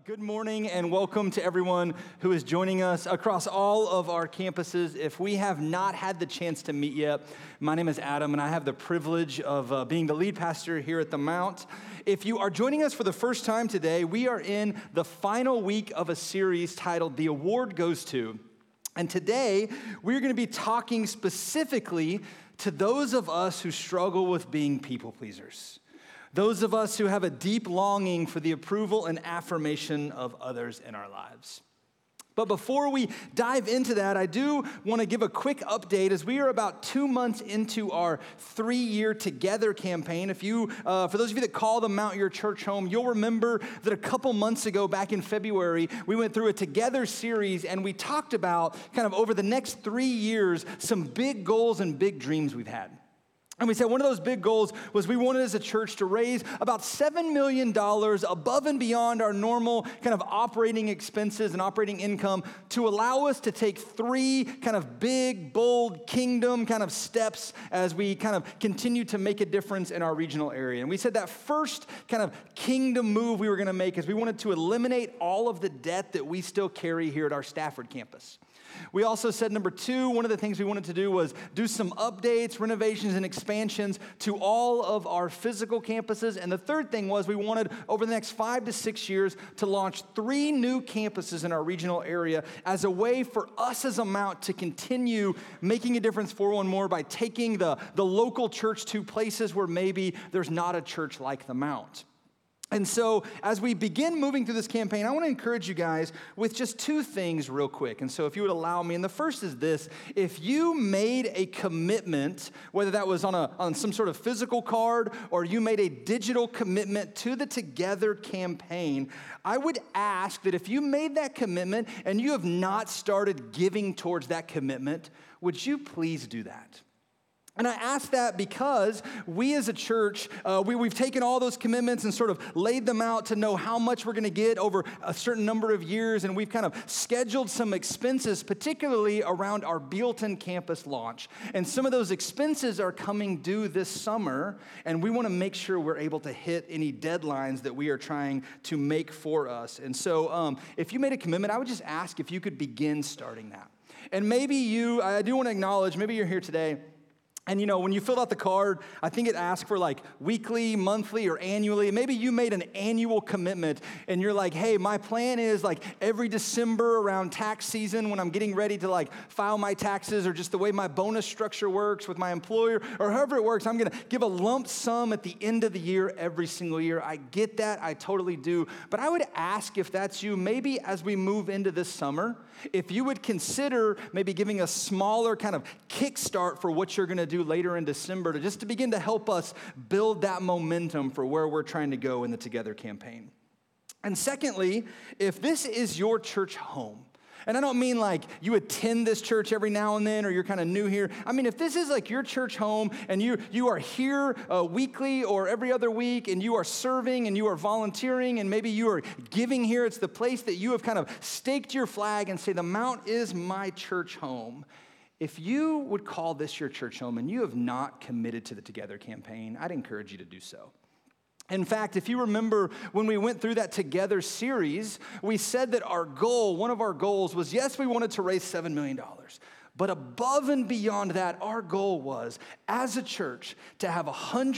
Good morning and welcome to everyone who is joining us across all of our campuses. If we have not had the chance to meet yet, my name is Adam and I have the privilege of being the lead pastor here at the Mount. If you are joining us for the first time today, we are in the final week of a series titled The Award Goes To. And today, we're going to be talking specifically to those of us who struggle with being people pleasers. Those of us who have a deep longing for the approval and affirmation of others in our lives. But before we dive into that, I do want to give a quick update as we are about 2 months into our 3-year Together campaign. For those of you that call the Mount your church home, you'll remember that a couple months ago, back in February, we went through a Together series and we talked about kind of over the next 3 years, some big goals and big dreams we've had. And we said one of those big goals was we wanted as a church to raise about $7 million above and beyond our normal kind of operating expenses and operating income to allow us to take 3 kind of big, bold kingdom kind of steps as we kind of continue to make a difference in our regional area. And we said that first kind of kingdom move we were going to make is we wanted to eliminate all of the debt that we still carry here at our Stafford campus. We also said, number 2, one of the things we wanted to do was do some updates, renovations, and expansions to all of our physical campuses. And the third thing was we wanted, over the next 5 to 6 years, to launch 3 new campuses in our regional area as a way for us as a Mount to continue making a difference for one more by taking the local church to places where maybe there's not a church like the Mount. And so as we begin moving through this campaign, I want to encourage you guys with just 2 things real quick. And so if you would allow me, and the first is this: if you made a commitment, whether that was on some sort of physical card or you made a digital commitment to the Together campaign, I would ask that if you made that commitment and you have not started giving towards that commitment, would you please do that? And I ask that because we as a church, we've taken all those commitments and sort of laid them out to know how much we're going to get over a certain number of years. And we've kind of scheduled some expenses, particularly around our Bealton campus launch. And some of those expenses are coming due this summer. And we want to make sure we're able to hit any deadlines that we are trying to make for us. And so if you made a commitment, I would just ask if you could begin starting that. And maybe I do want to acknowledge, maybe you're here today, and when you filled out the card, I think it asked for like weekly, monthly, or annually. Maybe you made an annual commitment and you're like, hey, my plan is like every December around tax season when I'm getting ready to like file my taxes, or just the way my bonus structure works with my employer, or however it works, I'm going to give a lump sum at the end of the year every single year. I get that. I totally do. But I would ask if that's you, maybe as we move into this summer, if you would consider maybe giving a smaller kind of kickstart for what you're going to do later in December to begin to help us build that momentum for where we're trying to go in the Together campaign. And secondly, if this is your church home, and I don't mean like you attend this church every now and then or you're kind of new here. I mean, if this is like your church home and you are here weekly or every other week and you are serving and you are volunteering and maybe you are giving here, it's the place that you have kind of staked your flag and say, the Mount is my church home. If you would call this your church home and you have not committed to the Together campaign, I'd encourage you to do so. In fact, if you remember when we went through that Together series, we said that one of our goals was, yes, we wanted to raise $7 million. But above and beyond that, our goal was, as a church, to have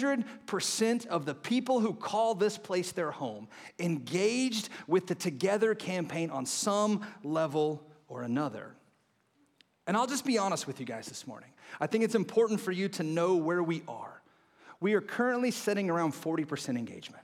100% of the people who call this place their home engaged with the Together campaign on some level or another. And I'll just be honest with you guys this morning. I think it's important for you to know where we are. We are currently sitting around 40% engagement.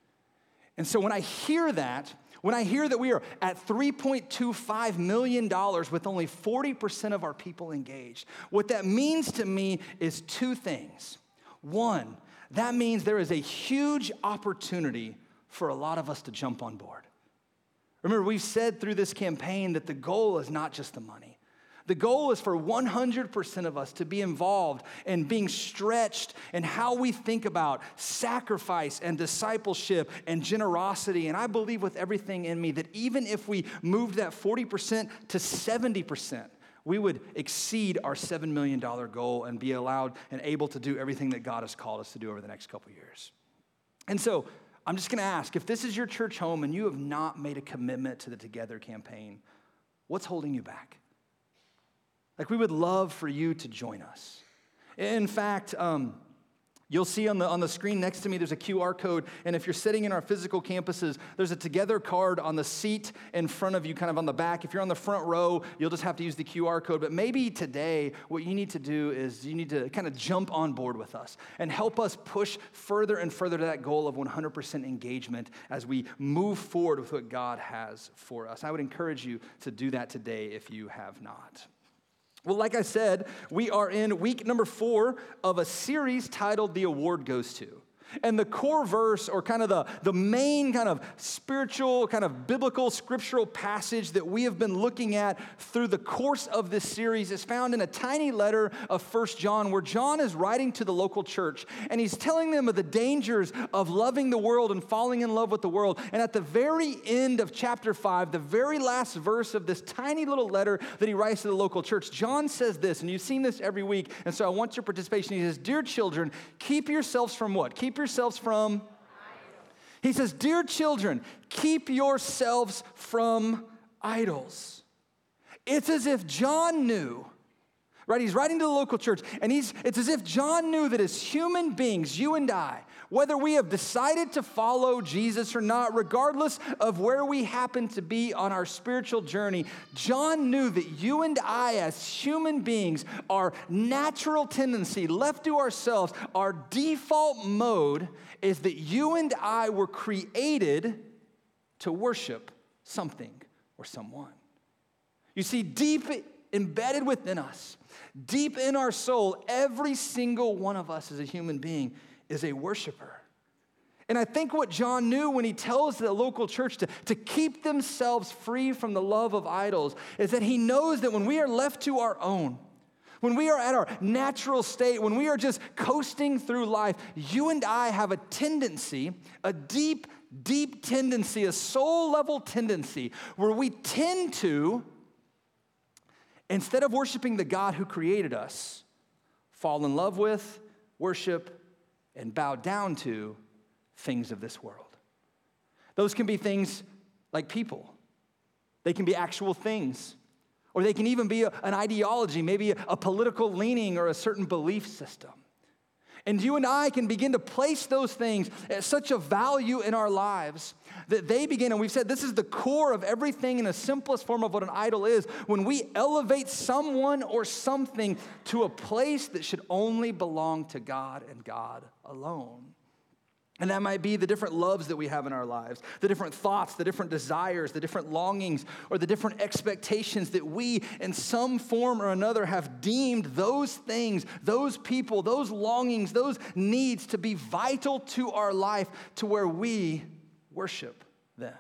And so when I hear that we are at $3.25 million with only 40% of our people engaged, what that means to me is 2 things. 1, that means there is a huge opportunity for a lot of us to jump on board. Remember, we've said through this campaign that the goal is not just the money. The goal is for 100% of us to be involved in being stretched in how we think about sacrifice and discipleship and generosity. And I believe with everything in me that even if we moved that 40% to 70%, we would exceed our $7 million goal and be allowed and able to do everything that God has called us to do over the next couple years. And so I'm just going to ask, if this is your church home and you have not made a commitment to the Together campaign, what's holding you back? Like, we would love for you to join us. In fact, you'll see on the screen next to me, there's a QR code, and if you're sitting in our physical campuses, there's a Together card on the seat in front of you, kind of on the back. If you're on the front row, you'll just have to use the QR code, but maybe today, what you need to do is you need to kind of jump on board with us and help us push further and further to that goal of 100% engagement as we move forward with what God has for us. I would encourage you to do that today if you have not. Well, like I said, we are in week number 4 of a series titled The Award Goes To. And the core verse, or kind of the main kind of spiritual, kind of biblical, scriptural passage that we have been looking at through the course of this series is found in a tiny letter of 1 John, where John is writing to the local church, and he's telling them of the dangers of loving the world and falling in love with the world. And at the very end of chapter 5, the very last verse of this tiny little letter that he writes to the local church, John says this, and you've seen this every week, and so I want your participation. He says, "Dear children, keep yourselves from" what? Keep yourselves from? He says, "Dear children, keep yourselves from idols." It's as if John knew, right? He's writing to the local church, and it's as if John knew that as human beings, you and I, whether we have decided to follow Jesus or not, regardless of where we happen to be on our spiritual journey, John knew that you and I as human beings, our natural tendency, left to ourselves, our default mode is that you and I were created to worship something or someone. You see, deep embedded within us, deep in our soul, every single one of us as a human being is a worshiper. And I think what John knew when he tells the local church to keep themselves free from the love of idols is that he knows that when we are left to our own, when we are at our natural state, when we are just coasting through life, you and I have a tendency, a deep, deep tendency, a soul-level tendency, where we tend to, instead of worshiping the God who created us, fall in love with, worship, and bow down to things of this world. Those can be things like people. They can be actual things. Or they can even be an ideology, maybe a political leaning or a certain belief system. And you and I can begin to place those things at such a value in our lives that they begin, and we've said this is the core of everything in the simplest form of what an idol is, when we elevate someone or something to a place that should only belong to God and God alone. And that might be the different loves that we have in our lives, the different thoughts, the different desires, the different longings, or the different expectations that we, in some form or another, have deemed those things, those people, those longings, those needs to be vital to our life to where we worship them.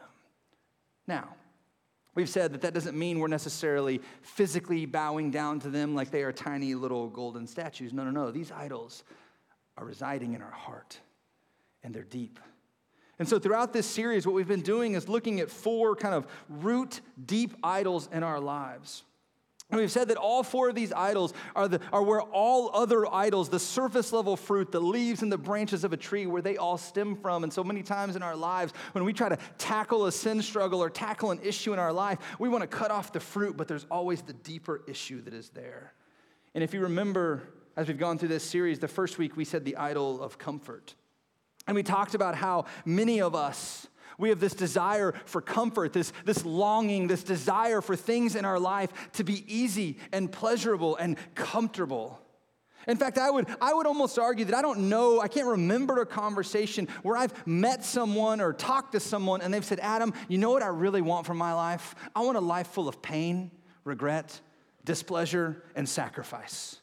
Now, we've said that doesn't mean we're necessarily physically bowing down to them like they are tiny little golden statues. No. These idols are residing in our heart. And they're deep. And so throughout this series, what we've been doing is looking at 4 kind of root deep idols in our lives. And we've said that all 4 of these idols are where all other idols, the surface level fruit, the leaves and the branches of a tree, where they all stem from. And so many times in our lives, when we try to tackle a sin struggle or tackle an issue in our life, we want to cut off the fruit, but there's always the deeper issue that is there. And if you remember, as we've gone through this series, the first week we said the idol of comfort. And we talked about how many of us, we have this desire for comfort, this longing, this desire for things in our life to be easy and pleasurable and comfortable. In fact, I would almost argue that I can't remember a conversation where I've met someone or talked to someone and they've said, "Adam, you know what I really want from my life? I want a life full of pain, regret, displeasure, and sacrifice."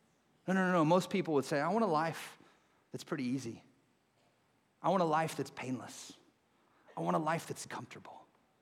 No. Most people would say, "I want a life that's pretty easy. I want a life that's painless. I want a life that's comfortable."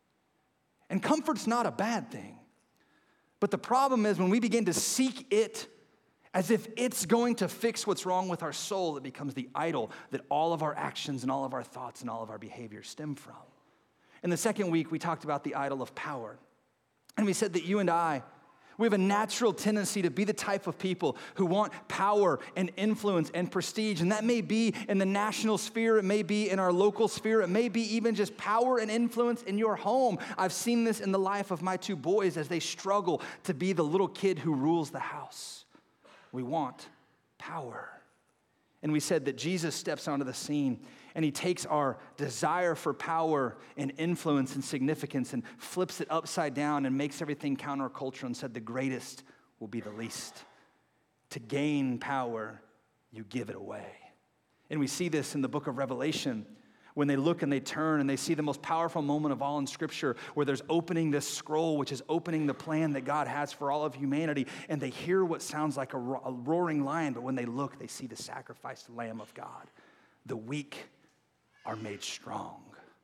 And comfort's not a bad thing. But the problem is when we begin to seek it as if it's going to fix what's wrong with our soul, it becomes the idol that all of our actions and all of our thoughts and all of our behaviors stem from. In the second week, we talked about the idol of power. And we said that you and I, We have a natural tendency to be the type of people who want power and influence and prestige. And that may be in the national sphere. It may be in our local sphere. It may be even just power and influence in your home. I've seen this in the life of my two boys as they struggle to be the little kid who rules the house. We want power. And we said that Jesus steps onto the scene and he takes our desire for power and influence and significance and flips it upside down and makes everything countercultural and said the greatest will be the least. To gain power, you give it away. And we see this in the book of Revelation when they look and they turn and they see the most powerful moment of all in Scripture where there's opening this scroll, which is opening the plan that God has for all of humanity, and they hear what sounds like a roaring lion, but when they look, they see the sacrificed Lamb of God. The weak are made strong.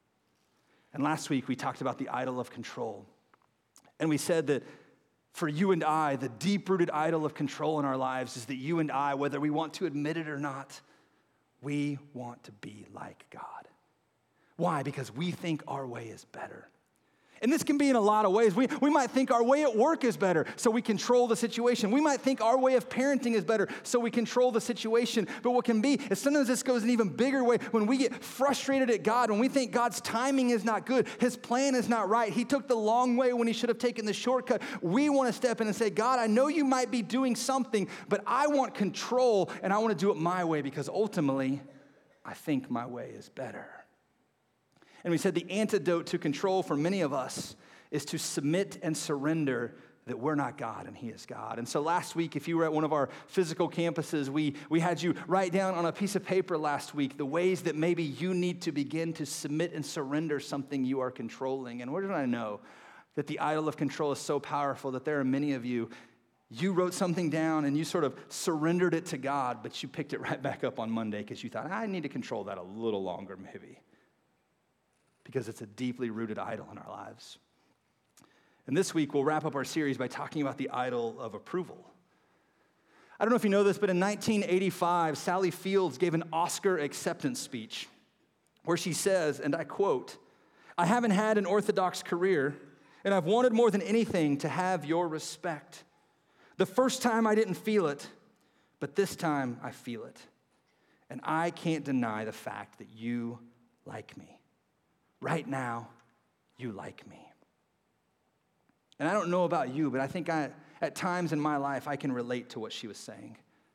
And last week, we talked about the idol of control. And we said that for you and I, the deep-rooted idol of control in our lives is that you and I, whether we want to admit it or not, we want to be like God. Why? Because we think our way is better. And this can be in a lot of ways. We might think our way at work is better, so we control the situation. We might think our way of parenting is better, so we control the situation. But what can be is sometimes this goes an even bigger way when we get frustrated at God, when we think God's timing is not good, his plan is not right. He took the long way when he should have taken the shortcut. We want to step in and say, God, I know you might be doing something, but I want control, and I want to do it my way because ultimately, I think my way is better. And we said the antidote to control for many of us is to submit and surrender that we're not God and he is God. And so last week, if you were at one of our physical campuses, we had you write down on a piece of paper last week the ways that maybe you need to begin to submit and surrender something you are controlling. And where did I know that the idol of control is so powerful that there are many of you, you wrote something down and you sort of surrendered it to God, but you picked it right back up on Monday because you thought, I need to control that a little longer maybe. Because it's a deeply rooted idol in our lives. And this week, we'll wrap up our series by talking about the idol of approval. I don't know if you know this, but in 1985, Sally Fields gave an Oscar acceptance speech where she says, and I quote, "I haven't had an orthodox career, and I've wanted more than anything to have your respect. The first time I didn't feel it, but this time I feel it. And I can't deny the fact that you like me. Right now, you like me." And I don't know about you, but I think at times in my life, I can relate to what she was saying.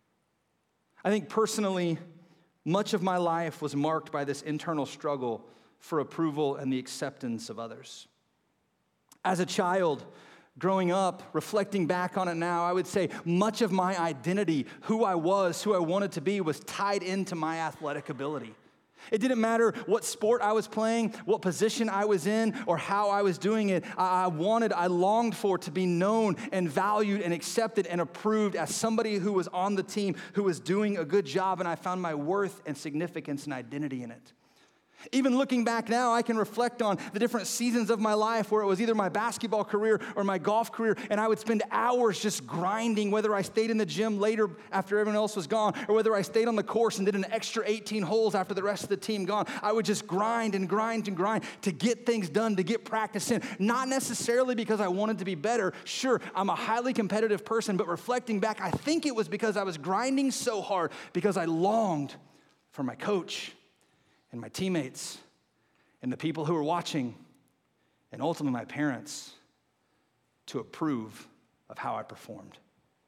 I think personally, much of my life was marked by this internal struggle for approval and the acceptance of others. As a child, growing up, reflecting back on it now, I would say much of my identity, who I was, who I wanted to be, was tied into my athletic ability. It didn't matter what sport I was playing, what position I was in, or how I was doing it. I longed for to be known and valued and accepted and approved as somebody who was on the team, who was doing a good job, and I found my worth and significance and identity in it. Even looking back now, I can reflect on the different seasons of my life where it was either my basketball career or my golf career, and I would spend hours just grinding, whether I stayed in the gym later after everyone else was gone, or whether I stayed on the course and did an extra 18 holes after the rest of the team gone. I would just grind and grind and grind to get things done, to get practice in, not necessarily because I wanted to be better. Sure, I'm a highly competitive person, but reflecting back, I think it was because I was grinding so hard because I longed for my coach and my teammates, and the people who were watching, and ultimately my parents, to approve of how I performed.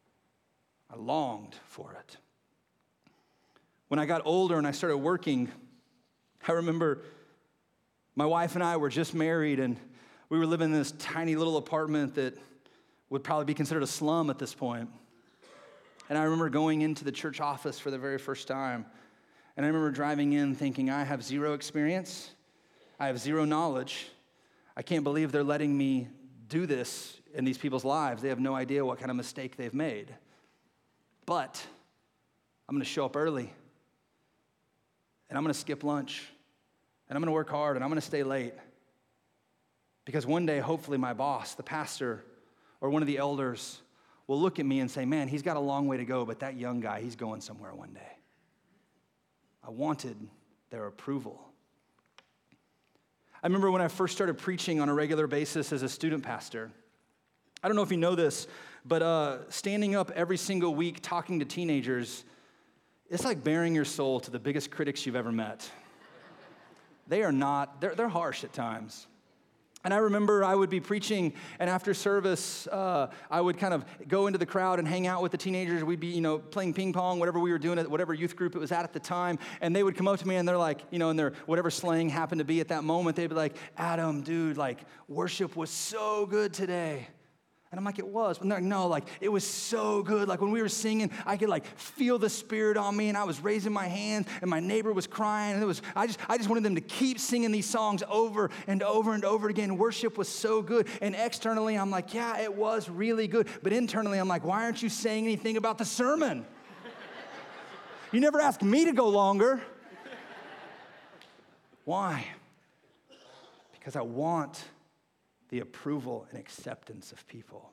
I longed for it. When I got older and I started working, I remember my wife and I were just married, and we were living in this tiny little apartment that would probably be considered a slum at this point. And I remember going into the church office for the very first time. And I remember driving in thinking, I have zero experience. I have zero knowledge. I can't believe they're letting me do this in these people's lives. They have no idea what kind of mistake they've made. But I'm going to show up early. And I'm going to skip lunch. And I'm going to work hard. And I'm going to stay late. Because one day, hopefully, my boss, the pastor, or one of the elders will look at me and say, man, he's got a long way to go, but that young guy, he's going somewhere one day. I wanted their approval. I remember when I first started preaching on a regular basis as a student pastor, I don't know if you know this, but standing up every single week talking to teenagers, it's like bearing your soul to the biggest critics you've ever met. They're harsh at times. And I remember I would be preaching, and after service, I would kind of go into the crowd and hang out with the teenagers. We'd be, playing ping pong, whatever we were doing at whatever youth group it was at the time. And they would come up to me, and they're like, in their whatever slang happened to be at that moment, they'd be like, Adam, dude, like, worship was so good today. And I'm like, it was. But they're like, no, like, it was so good. Like, when we were singing, I could, like, feel the Spirit on me, and I was raising my hands, and my neighbor was crying, and I just wanted them to keep singing these songs over and over and over again. Worship was so good. And externally, I'm like, yeah, it was really good. But internally, I'm like, why aren't you saying anything about the sermon? You never asked me to go longer. Why? Because I want the approval and acceptance of people.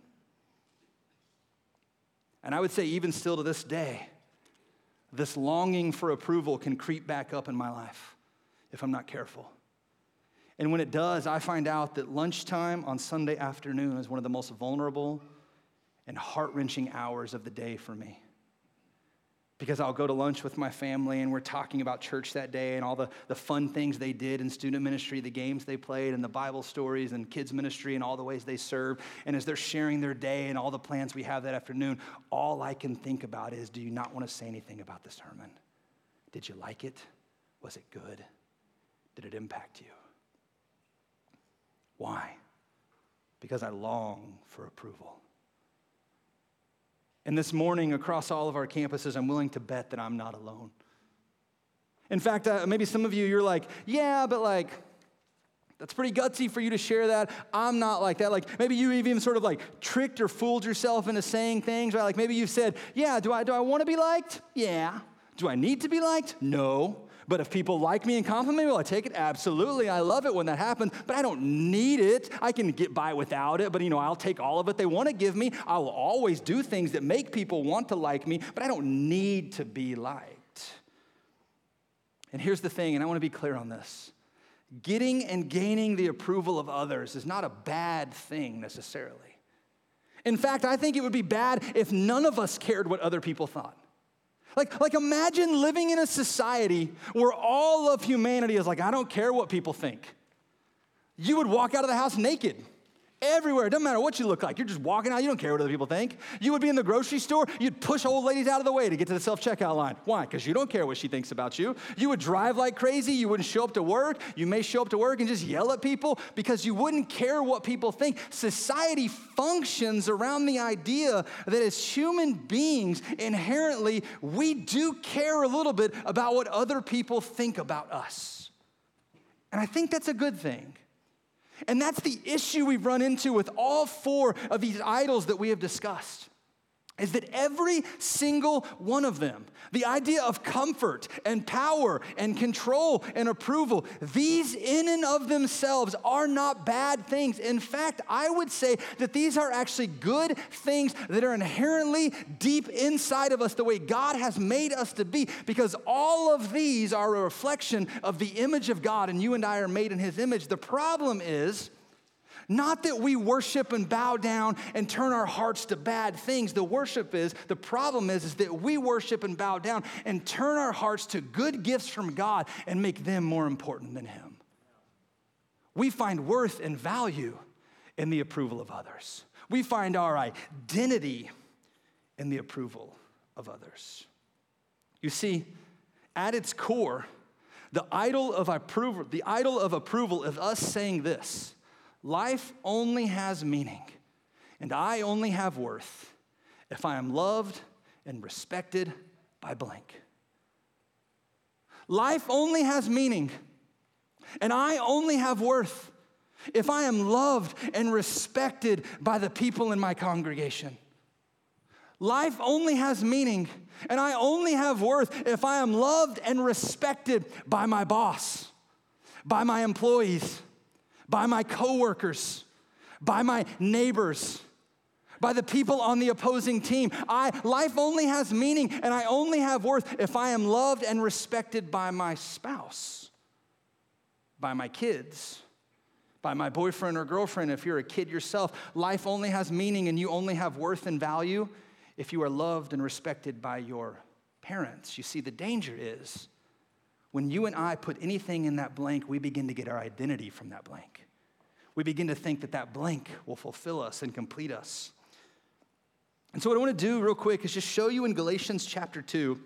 And I would say even still to this day, this longing for approval can creep back up in my life if I'm not careful. And when it does, I find out that lunchtime on Sunday afternoon is one of the most vulnerable and heart-wrenching hours of the day for me. Because I'll go to lunch with my family, and we're talking about church that day and all the fun things they did in student ministry, the games they played, and the Bible stories and kids ministry and all the ways they serve. And as they're sharing their day and all the plans we have that afternoon, all I can think about is, do you not want to say anything about the sermon? Did you like it? Was it good? Did it impact you? Why? Because I long for approval. And this morning, across all of our campuses, I'm willing to bet that I'm not alone. In fact, maybe some of you, you're like, yeah, but like, that's pretty gutsy for you to share that. I'm not like that. Like, maybe you even sort of like tricked or fooled yourself into saying things, right? Like, maybe you've said, yeah, do I want to be liked? Yeah. Do I need to be liked? No. But if people like me and compliment me, will I take it? Absolutely. I love it when that happens, but I don't need it. I can get by without it, but I'll take all of it they want to give me. I will always do things that make people want to like me, but I don't need to be liked. And here's the thing, and I want to be clear on this. Getting and gaining the approval of others is not a bad thing necessarily. In fact, I think it would be bad if none of us cared what other people thought. Like imagine living in a society where all of humanity is like, I don't care what people think. You would walk out of the house naked. Everywhere. It doesn't matter what you look like. You're just walking out. You don't care what other people think. You would be in the grocery store. You'd push old ladies out of the way to get to the self-checkout line. Why? Because you don't care what she thinks about you. You would drive like crazy. You wouldn't show up to work. You may show up to work and just yell at people because you wouldn't care what people think. Society functions around the idea that as human beings, inherently, we do care a little bit about what other people think about us. And I think that's a good thing. And that's the issue we've run into with all four of these idols that we have discussed, is that every single one of them, the idea of comfort and power and control and approval, these in and of themselves are not bad things. In fact, I would say that these are actually good things that are inherently deep inside of us, the way God has made us to be, because all of these are a reflection of the image of God, and you and I are made in His image. The problem is, not that we worship and bow down and turn our hearts to bad things. The problem is that we worship and bow down and turn our hearts to good gifts from God and make them more important than Him. We find worth and value in the approval of others. We find our identity in the approval of others. You see, at its core, the idol of approval is us saying this: life only has meaning, and I only have worth if I am loved and respected by blank. Life only has meaning, and I only have worth if I am loved and respected by the people in my congregation. Life only has meaning, and I only have worth if I am loved and respected by my boss, by my employees, by my coworkers, by my neighbors, by the people on the opposing team. Life only has meaning, and I only have worth if I am loved and respected by my spouse, by my kids, by my boyfriend or girlfriend, if you're a kid yourself. Life only has meaning and you only have worth and value if you are loved and respected by your parents. You see, the danger is when you and I put anything in that blank, we begin to get our identity from that blank. We begin to think that that blank will fulfill us and complete us. And so what I want to do real quick is just show you in Galatians chapter 2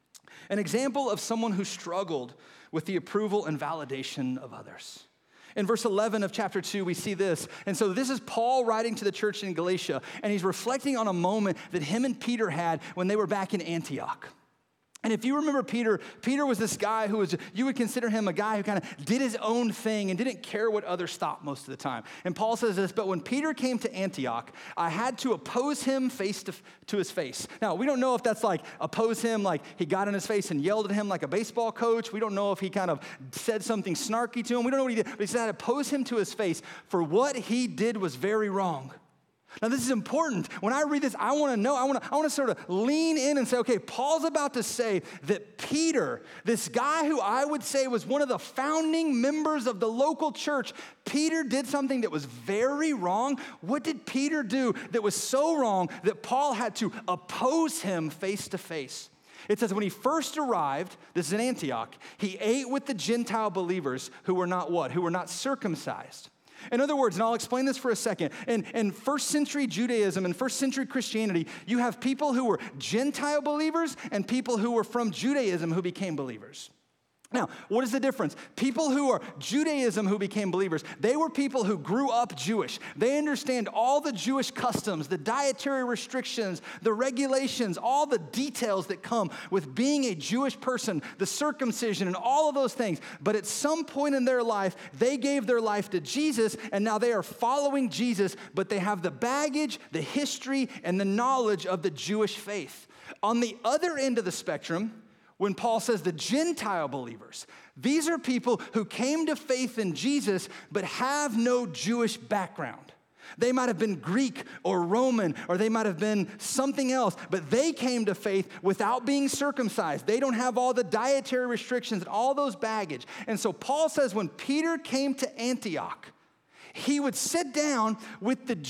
an example of someone who struggled with the approval and validation of others. In verse 11 of chapter 2, we see this. And so this is Paul writing to the church in Galatia, and he's reflecting on a moment that him and Peter had when they were back in Antioch. And if you remember Peter was this guy you would consider him a guy who kind of did his own thing and didn't care what others thought most of the time. And Paul says this, but when Peter came to Antioch, I had to oppose him face to his face. Now, we don't know if that's like oppose him, like he got in his face and yelled at him like a baseball coach. We don't know if he kind of said something snarky to him. We don't know what he did, but he said, oppose him to his face, for what he did was very wrong. Now, this is important. When I read this, I want to know, I want to sort of lean in and say, okay, Paul's about to say that Peter, this guy who I would say was one of the founding members of the local church, Peter did something that was very wrong. What did Peter do that was so wrong that Paul had to oppose him face to face? It says when he first arrived, this is in Antioch, he ate with the Gentile believers who were not what? Who were not circumcised. In other words, and I'll explain this for a second, in first century Judaism and first century Christianity, you have people who were Gentile believers and people who were from Judaism who became believers. Now, what is the difference? People who are Judaism who became believers, they were people who grew up Jewish. They understand all the Jewish customs, the dietary restrictions, the regulations, all the details that come with being a Jewish person, the circumcision and all of those things. But at some point in their life, they gave their life to Jesus, and now they are following Jesus, but they have the baggage, the history, and the knowledge of the Jewish faith. On the other end of the spectrum, when Paul says the Gentile believers, these are people who came to faith in Jesus but have no Jewish background. They might have been Greek or Roman, or they might have been something else, but they came to faith without being circumcised. They don't have all the dietary restrictions and all those baggage. And so Paul says when Peter came to Antioch, he would sit down with the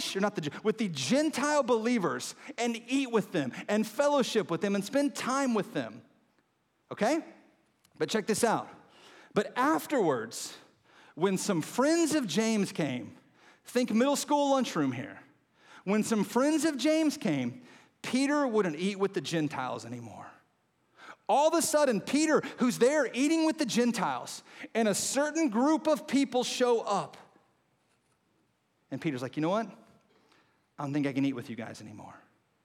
with the Gentile believers and eat with them and fellowship with them and spend time with them. Okay? But check this out. But afterwards, when some friends of James came, think middle school lunchroom here. When some friends of James came, Peter wouldn't eat with the Gentiles anymore. All of a sudden, Peter, who's there eating with the Gentiles, and a certain group of people show up. And Peter's like, you know what? I don't think I can eat with you guys anymore.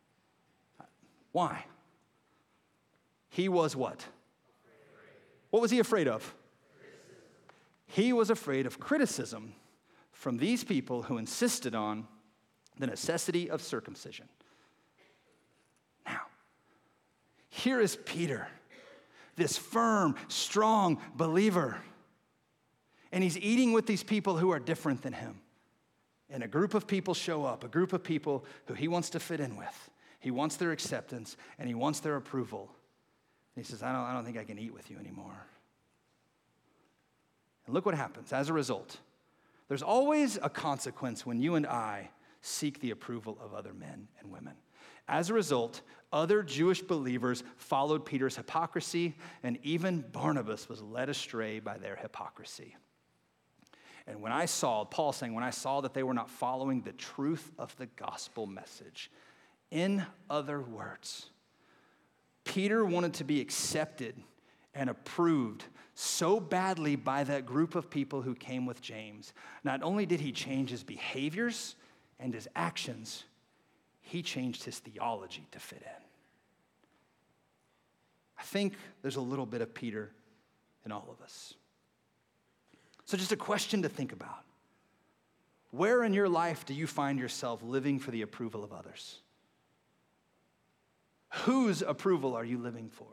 Why? He was what? What was he afraid of? He was afraid of criticism from these people who insisted on the necessity of circumcision. Now, here is Peter, this firm, strong believer, and he's eating with these people who are different than him. And a group of people show up, a group of people who he wants to fit in with. He wants their acceptance, and he wants their approval. And he says, I don't think I can eat with you anymore. And look what happens as a result. There's always a consequence when you and I seek the approval of other men and women. As a result, other Jewish believers followed Peter's hypocrisy, and even Barnabas was led astray by their hypocrisy. And Paul saying, when I saw that they were not following the truth of the gospel message, in other words, Peter wanted to be accepted and approved so badly by that group of people who came with James. Not only did he change his behaviors and his actions, he changed his theology to fit in. I think there's a little bit of Peter in all of us. So just a question to think about. Where in your life do you find yourself living for the approval of others? Whose approval are you living for?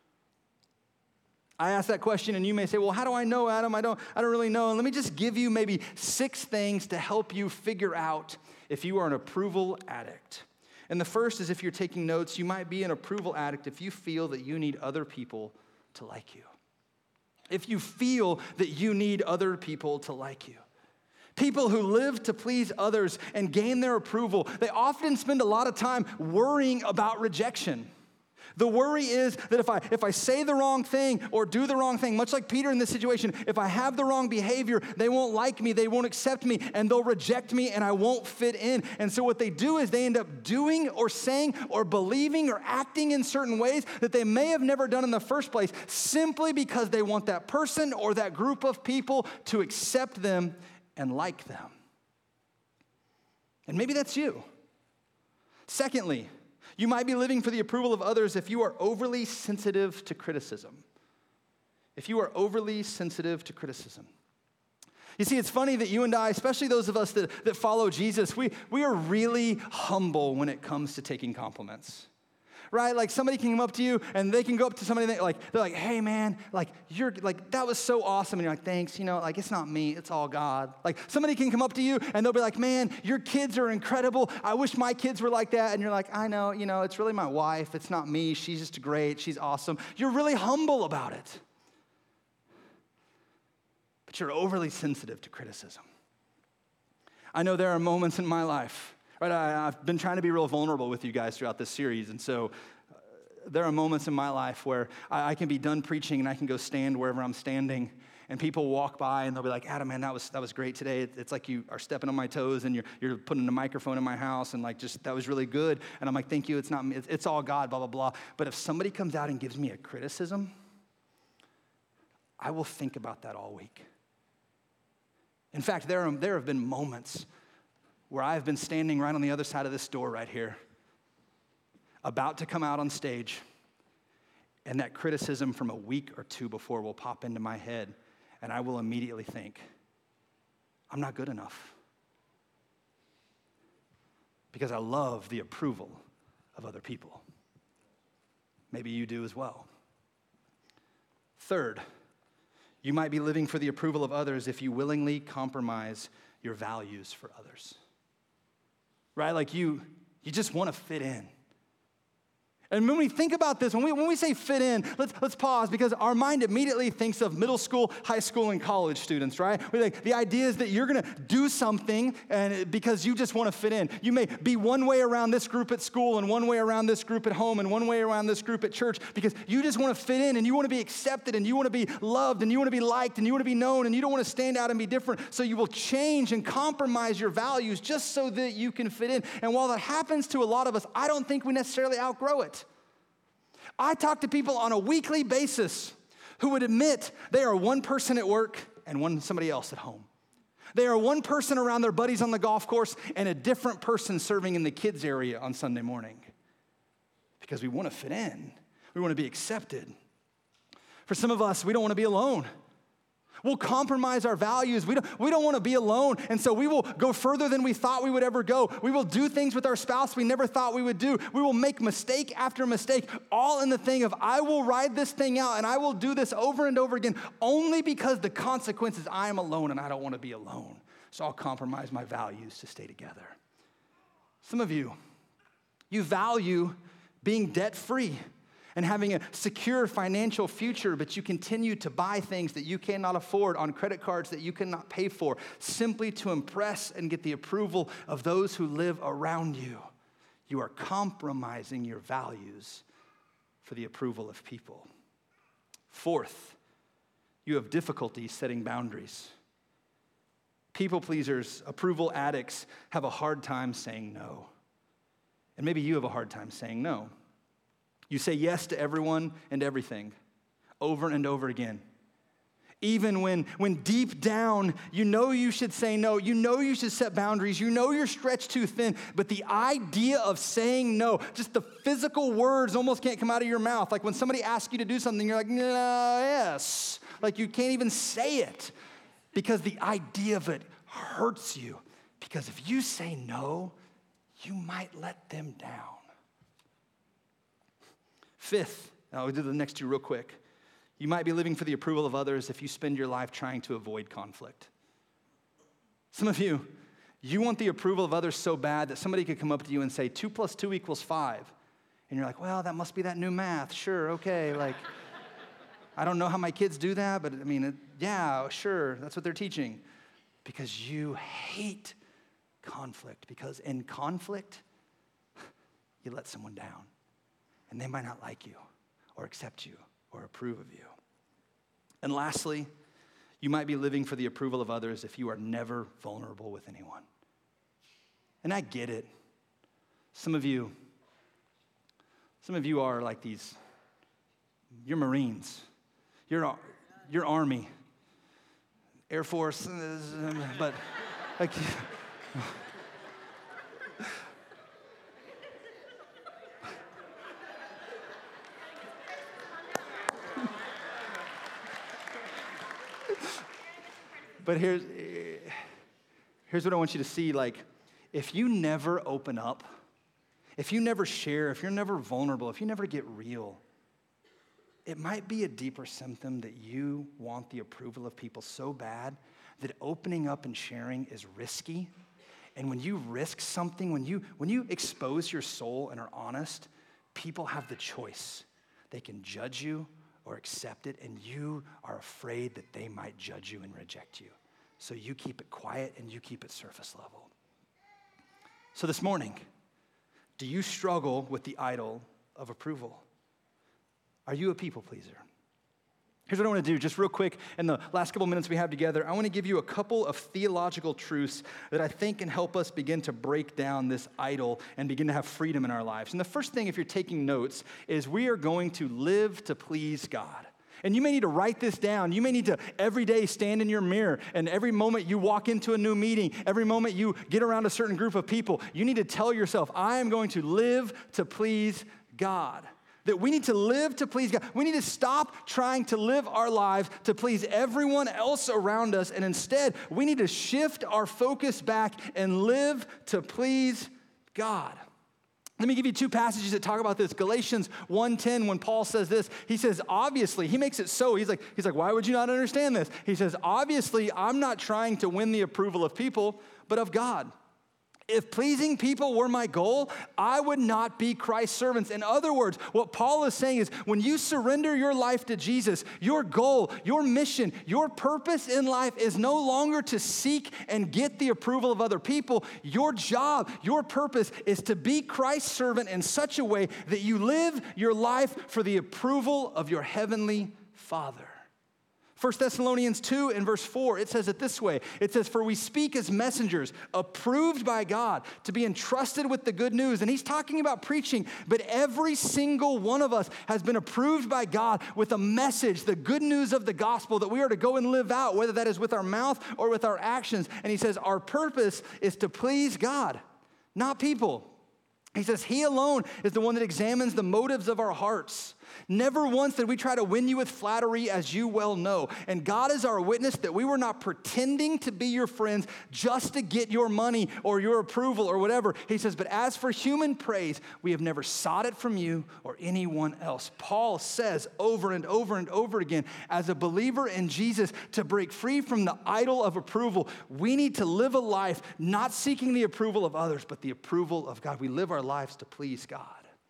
I ask that question, and you may say, well, how do I know, Adam? I don't really know. And let me just give you maybe 6 things to help you figure out if you are an approval addict. And the first is, if you're taking notes, you might be an approval addict if you feel that you need other people to like you. If you feel that you need other people to like you. People who live to please others and gain their approval, they often spend a lot of time worrying about rejection. The worry is that if I say the wrong thing or do the wrong thing, much like Peter in this situation, if I have the wrong behavior, they won't like me, they won't accept me, and they'll reject me, and I won't fit in. And so what they do is they end up doing or saying or believing or acting in certain ways that they may have never done in the first place, simply because they want that person or that group of people to accept them and like them. And maybe that's you. Secondly, you might be living for the approval of others if you are overly sensitive to criticism. If you are overly sensitive to criticism. You see, it's funny that you and I, especially those of us that follow Jesus, we are really humble when it comes to taking compliments. Right? Like somebody can come up to you and they can go up to somebody and they're like, hey man, like you're like, that was so awesome. And you're like, thanks, like it's not me, it's all God. Like somebody can come up to you and they'll be like, man, your kids are incredible. I wish my kids were like that. And you're like, I know, it's really my wife. It's not me. She's just great. She's awesome. You're really humble about it. But you're overly sensitive to criticism. I know there are moments in my life. Right, I've been trying to be real vulnerable with you guys throughout this series, and so there are moments in my life where I can be done preaching and I can go stand wherever I'm standing, and people walk by and they'll be like, Adam, man, that was great today. It's like you are stepping on my toes and you're putting a microphone in my house and like just that was really good. And I'm like, thank you. It's not me. It's all God. Blah blah blah. But if somebody comes out and gives me a criticism, I will think about that all week. In fact, there have been moments where I've been standing right on the other side of this door right here, about to come out on stage, and that criticism from a week or two before will pop into my head, and I will immediately think, I'm not good enough. Because I love the approval of other people. Maybe you do as well. Third, you might be living for the approval of others if you willingly compromise your values for others. Right? Like you just want to fit in. And when we think about this, when we say fit in, let's pause because our mind immediately thinks of middle school, high school, and college students, right? The idea is that you're going to do something and because you just want to fit in. You may be one way around this group at school and one way around this group at home and one way around this group at church because you just want to fit in and you want to be accepted and you want to be loved and you want to be liked and you want to be known and you don't want to stand out and be different. So you will change and compromise your values just so that you can fit in. And while that happens to a lot of us, I don't think we necessarily outgrow it. I talk to people on a weekly basis who would admit they are one person at work and somebody else at home. They are one person around their buddies on the golf course and a different person serving in the kids area on Sunday morning. Because we want to fit in. We want to be accepted. For some of us, we don't want to be alone. We'll compromise our values. We don't want to be alone. And so we will go further than we thought we would ever go. We will do things with our spouse we never thought we would do. We will make mistake after mistake, all in the thing of I will ride this thing out and I will do this over and over again only because the consequence is I am alone and I don't want to be alone. So I'll compromise my values to stay together. Some of you value being debt-free and having a secure financial future, but you continue to buy things that you cannot afford on credit cards that you cannot pay for simply to impress and get the approval of those who live around you. You are compromising your values for the approval of people. Fourth, you have difficulty setting boundaries. People pleasers, approval addicts have a hard time saying no. And maybe you have a hard time saying no. You say yes to everyone and everything over and over again. Even when deep down you know you should say no, you know you should set boundaries, you know you're stretched too thin, but the idea of saying no, just the physical words almost can't come out of your mouth. Like when somebody asks you to do something, you're like, no, yes. Like you can't even say it because the idea of it hurts you. Because if you say no, you might let them down. Fifth, I'll do the next two real quick. You might be living for the approval of others if you spend your life trying to avoid conflict. Some of you want the approval of others so bad that somebody could come up to you and say, 2 + 2 = 5. And you're like, well, that must be that new math. Sure, okay. Like, I don't know how my kids do that, but I mean, yeah, sure, that's what they're teaching. because you hate conflict, because in conflict, you let someone down, and they might not like you or accept you or approve of you. And lastly, you might be living for the approval of others if you are never vulnerable with anyone. And I get it. Some of you are like these, you're Marines, you're Army, Air Force, but like, but here's what I want you to see. Like, if you never open up, if you never share, if you're never vulnerable, if you never get real, it might be a deeper symptom that you want the approval of people so bad that opening up and sharing is risky. And when you risk something, when you expose your soul and are honest, people have the choice. They can judge you or accept it, and you are afraid that they might judge you and reject you. So you keep it quiet and you keep it surface level. So this morning, do you struggle with the idol of approval? Are you a people pleaser? Here's what I want to do, just real quick, in the last couple minutes we have together, I want to give you a couple of theological truths that I think can help us begin to break down this idol and begin to have freedom in our lives. And the first thing, if you're taking notes, is we are going to live to please God. And you may need to write this down. You may need to every day stand in your mirror, and every moment you walk into a new meeting, every moment you get around a certain group of people, you need to tell yourself, I am going to live to please God. That we need to live to please God. We need to stop trying to live our lives to please everyone else around us, and instead, we need to shift our focus back and live to please God. Let me give you two passages that talk about this. Galatians 1:10, when Paul says this, he says, obviously, he makes it so. He's like, why would you not understand this? He says, obviously, I'm not trying to win the approval of people, but of God. If pleasing people were my goal, I would not be Christ's servants. In other words, what Paul is saying is when you surrender your life to Jesus, your goal, your mission, your purpose in life is no longer to seek and get the approval of other people. Your job, your purpose is to be Christ's servant in such a way that you live your life for the approval of your heavenly Father. 1 Thessalonians 2 and verse 4, it says it this way. It says, for we speak as messengers, approved by God, to be entrusted with the good news. And he's talking about preaching, but every single one of us has been approved by God with a message, the good news of the gospel that we are to go and live out, whether that is with our mouth or with our actions. And he says, our purpose is to please God, not people. He says, he alone is the one that examines the motives of our hearts. Never once did we try to win you with flattery, as you well know. And God is our witness that we were not pretending to be your friends just to get your money or your approval or whatever. He says, but as for human praise, we have never sought it from you or anyone else. Paul says over and over and over again, as a believer in Jesus, to break free from the idol of approval, we need to live a life not seeking the approval of others, but the approval of God. We live our lives to please God.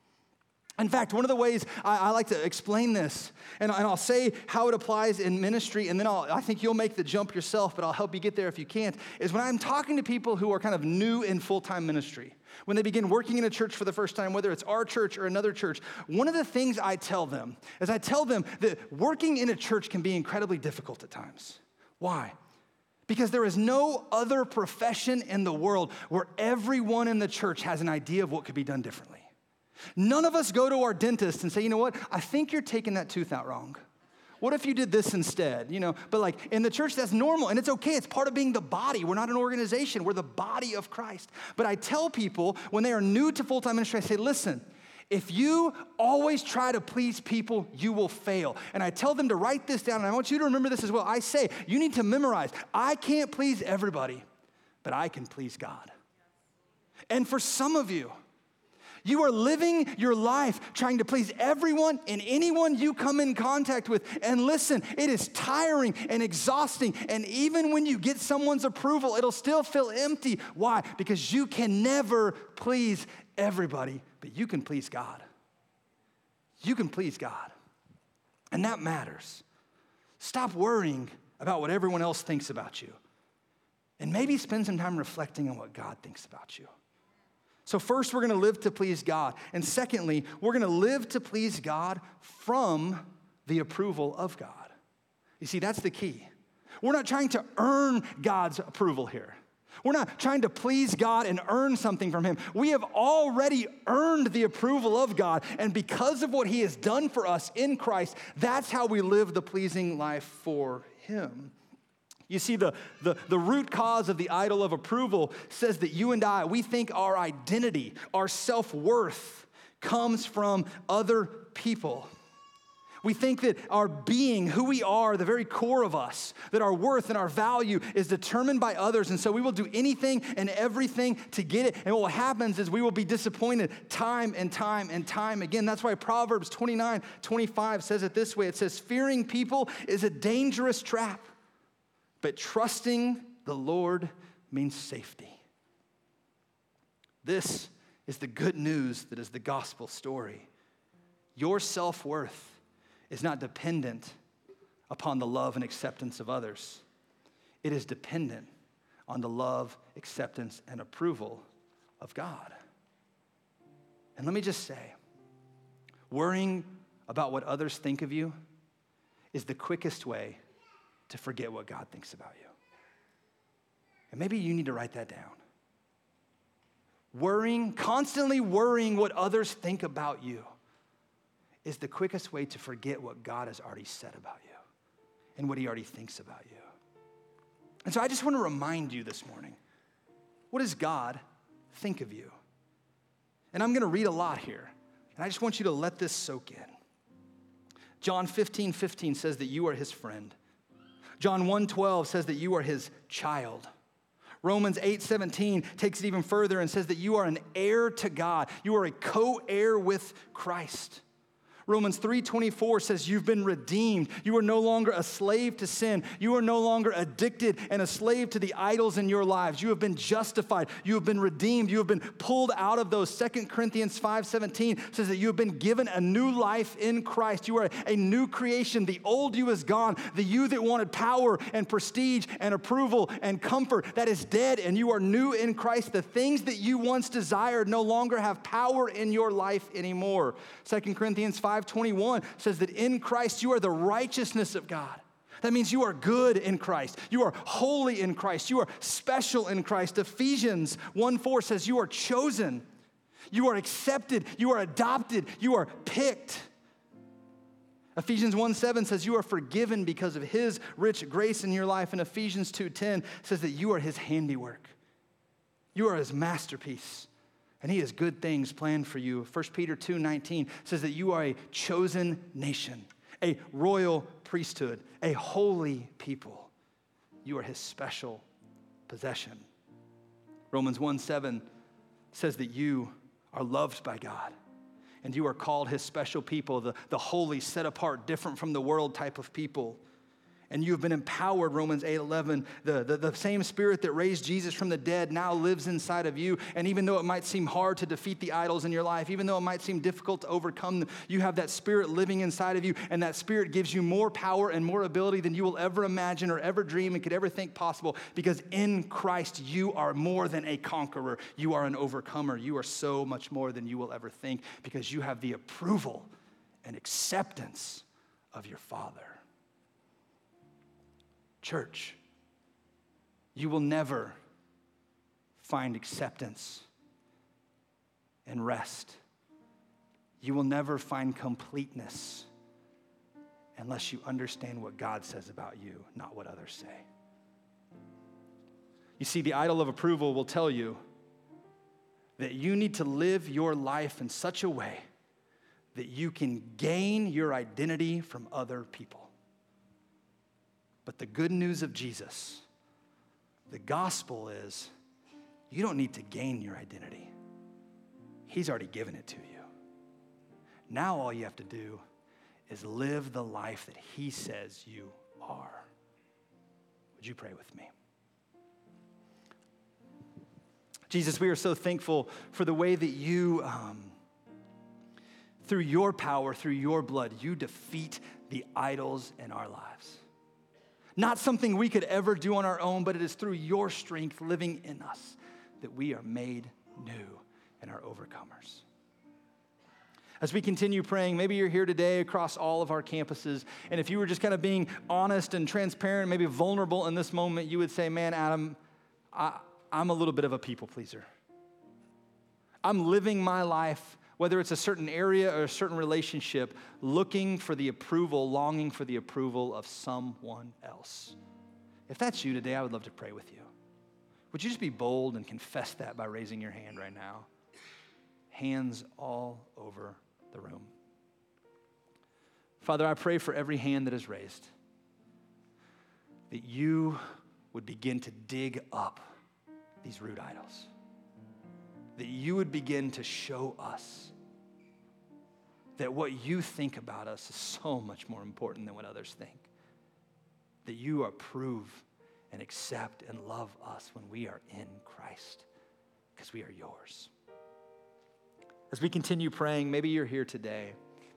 In fact, one of the ways I like to explain this, and I'll say how it applies in ministry, and then I think you'll make the jump yourself, but I'll help you get there if you can't, is when I'm talking to people who are kind of new in full-time ministry, when they begin working in a church for the first time, whether it's our church or another church, one of the things I tell them is that working in a church can be incredibly difficult at times. Why? Because there is no other profession in the world where everyone in the church has an idea of what could be done differently. None of us go to our dentist and say, you know what, I think you're taking that tooth out wrong. What if you did this instead? But like in the church, that's normal, and it's okay. It's part of being the body. We're not an organization. We're the body of Christ. But I tell people when they are new to full-time ministry, I say, listen, if you always try to please people, you will fail. And I tell them to write this down, and I want you to remember this as well. I say, you need to memorize, I can't please everybody, but I can please God. And for some of you, you are living your life trying to please everyone and anyone you come in contact with. And listen, it is tiring and exhausting. And even when you get someone's approval, it'll still feel empty. Why? Because you can never please everybody, but you can please God. You can please God. And that matters. Stop worrying about what everyone else thinks about you. And maybe spend some time reflecting on what God thinks about you. So first, we're gonna live to please God. And secondly, we're gonna live to please God from the approval of God. You see, that's the key. We're not trying to earn God's approval here. We're not trying to please God and earn something from him. We have already earned the approval of God. And because of what he has done for us in Christ, that's how we live the pleasing life for him. You see, the root cause of the idol of approval says that you and I, we think our identity, our self-worth comes from other people. We think that our being, who we are, the very core of us, that our worth and our value is determined by others. And so we will do anything and everything to get it. And what happens is we will be disappointed time and time and time again. That's why Proverbs 29:25 says it this way. It says, fearing people is a dangerous trap, but trusting the Lord means safety. This is the good news that is the gospel story. Your self-worth is not dependent upon the love and acceptance of others. It is dependent on the love, acceptance, and approval of God. And let me just say, worrying about what others think of you is the quickest way to forget what God thinks about you. And maybe you need to write that down. Constantly worrying what others think about you is the quickest way to forget what God has already said about you and what he already thinks about you. And so I just want to remind you this morning, what does God think of you? And I'm going to read a lot here, and I just want you to let this soak in. John 15:15 says that you are his friend. John 1:12 says that you are his child. Romans 8:17 takes it even further and says that you are an heir to God. You are a co-heir with Christ. Romans 3:24 says you've been redeemed. You are no longer a slave to sin. You are no longer addicted and a slave to the idols in your lives. You have been justified. You have been redeemed. You have been pulled out of those. 2 Corinthians 5:17 says that you have been given a new life in Christ. You are a new creation. The old you is gone. The you that wanted power and prestige and approval and comfort, that is dead, and you are new in Christ. The things that you once desired no longer have power in your life anymore. 2 Corinthians 5:21 says that in Christ you are the righteousness of God. That means you are good in Christ. You are holy in Christ. You are special in Christ. Ephesians 1:4 says you are chosen. You are accepted. You are adopted. You are picked. Ephesians 1:7 says you are forgiven because of his rich grace in your life. And Ephesians 2:10 says that you are his handiwork. You are his masterpiece. And he has good things planned for you. 1 Peter 2:19 says that you are a chosen nation, a royal priesthood, a holy people. You are his special possession. Romans 1:7 says that you are loved by God, and you are called his special people, the holy, set apart, different from the world type of people. And you have been empowered, Romans 8:11. The same spirit that raised Jesus from the dead now lives inside of you. And even though it might seem hard to defeat the idols in your life, even though it might seem difficult to overcome them, you have that spirit living inside of you. And that spirit gives you more power and more ability than you will ever imagine or ever dream and could ever think possible. Because in Christ, you are more than a conqueror. You are an overcomer. You are so much more than you will ever think because you have the approval and acceptance of your Father. Church, you will never find acceptance and rest. You will never find completeness unless you understand what God says about you, not what others say. You see, the idol of approval will tell you that you need to live your life in such a way that you can gain your identity from other people. But the good news of Jesus, the gospel is, you don't need to gain your identity. He's already given it to you. Now all you have to do is live the life that he says you are. Would you pray with me? Jesus, we are so thankful for the way that you, through your power, through your blood, you defeat the idols in our lives. Not something we could ever do on our own, but it is through your strength living in us that we are made new and are overcomers. As we continue praying, maybe you're here today across all of our campuses, and if you were just kind of being honest and transparent, maybe vulnerable in this moment, you would say, man, Adam, I'm a little bit of a people pleaser. I'm living my life, whether it's a certain area or a certain relationship, looking for the approval, longing for the approval of someone else. If that's you today, I would love to pray with you. Would you just be bold and confess that by raising your hand right now? Hands all over the room. Father, I pray for every hand that is raised, that you would begin to dig up these root idols, that you would begin to show us that what you think about us is so much more important than what others think, that you approve and accept and love us when we are in Christ, because we are yours. As we continue praying, maybe you're here today,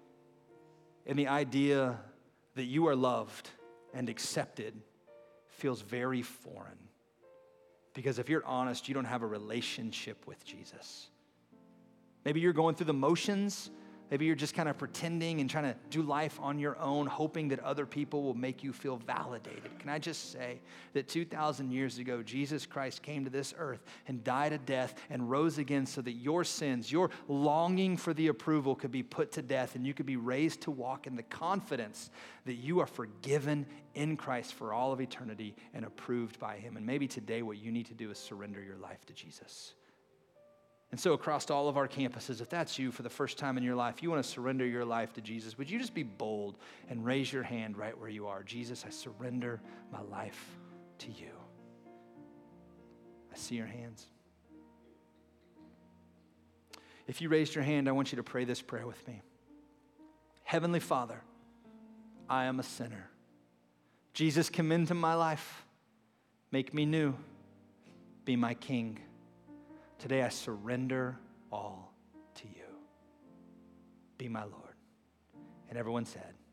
and the idea that you are loved and accepted feels very foreign. Because if you're honest, you don't have a relationship with Jesus. Maybe you're going through the motions. Maybe you're just kind of pretending and trying to do life on your own, hoping that other people will make you feel validated. Can I just say that 2,000 years ago, Jesus Christ came to this earth and died a death and rose again so that your sins, your longing for the approval could be put to death and you could be raised to walk in the confidence that you are forgiven in Christ for all of eternity and approved by him. And maybe today what you need to do is surrender your life to Jesus. And so across all of our campuses, if that's you for the first time in your life, you want to surrender your life to Jesus, would you just be bold and raise your hand right where you are? Jesus, I surrender my life to you. I see your hands. If you raised your hand, I want you to pray this prayer with me. Heavenly Father, I am a sinner. Jesus, come into my life. Make me new. Be my King. Today I surrender all to you. Be my Lord. And everyone said,